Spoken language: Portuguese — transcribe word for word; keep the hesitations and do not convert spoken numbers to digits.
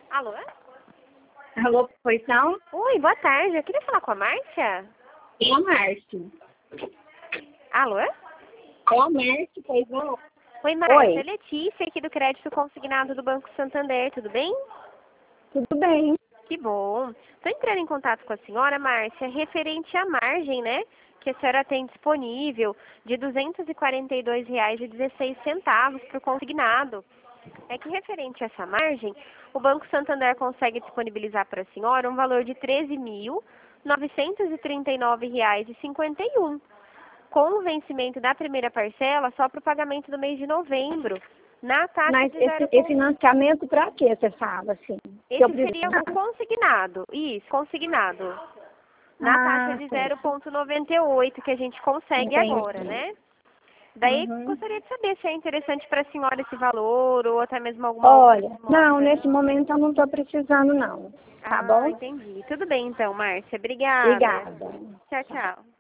Alô? Alô, pois não? Oi, boa tarde. Eu queria falar com a Márcia. É a Márcia. Alô? É a Márcia, pois não? Oi, Márcia. Oi. É Letícia aqui do Crédito Consignado do Banco Santander. Tudo bem? Tudo bem. Que bom. Estou entrando em contato com a senhora, Márcia, referente à margem, né? Que a senhora tem disponível de duzentos e quarenta e dois reais e dezesseis centavos por consignado. É que referente a essa margem, o Banco Santander consegue disponibilizar para a senhora um valor de treze mil novecentos e trinta e nove reais e cinquenta e um, com o vencimento da primeira parcela só para o pagamento do mês de novembro, na taxa Mas de esse, zero. esse financiamento para quê você fala assim? Que eu Esse preciso- seria o consignado, isso, consignado, na taxa Ah, de sei. zero vírgula noventa e oito que a gente consegue agora, Entendi. né? Daí Uhum. gostaria de saber se é interessante para a senhora esse valor ou até mesmo alguma outra Olha, não, demanda. nesse momento eu não estou precisando não. Tá Ah, bom? entendi. Tudo bem então, Márcia. Obrigada. Obrigada. Tchau, tchau.